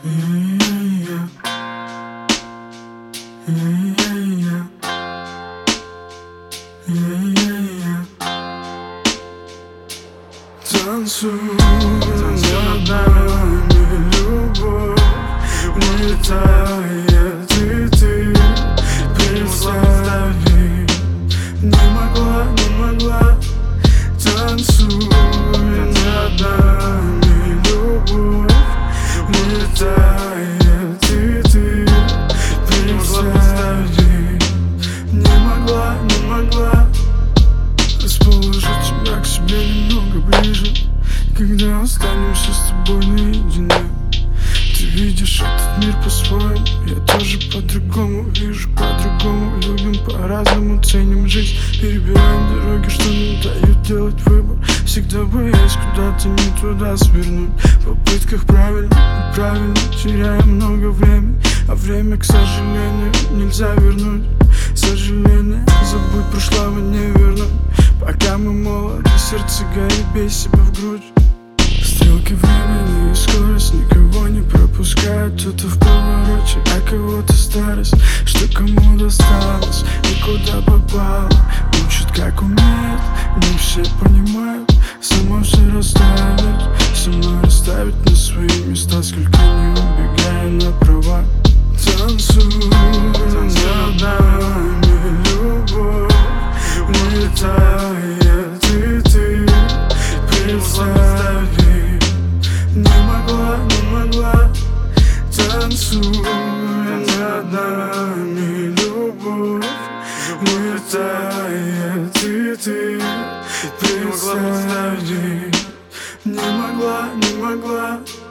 Танцуй над нами, любовь улетает, и ты представи, не могла. Танцуй над нами, любовь улетает, и ты представи, не могла расположить тебя к себе немного ближе. Когда останемся с тобой наедине, ты видишь этот мир по-своему, я тоже по-другому вижу, по-другому любим, по-разному ценим жизнь, перебираем дороги, что нам дают делать выбор, всегда боясь куда-то не туда свернуть. В попытках неправильно теряем много времени, а время, к сожалению, нельзя вернуть. Сожаление, забудь, прошлого не вернуть. Пока мы молоды, сердце горит, бей себя в грудь. Стрелки времени и скорость никого не пропускают. Кто-то в повороте, а кого-то старость. Что кому досталось и куда попало, учат как умеют, не все понимают. Сама все расставить на свои места, сколько не убегая направо. Танцуй над нами, любовь улетает, и ты представи, не могла. Танцуй над нами, любовь улетает, и ты представи, не могла.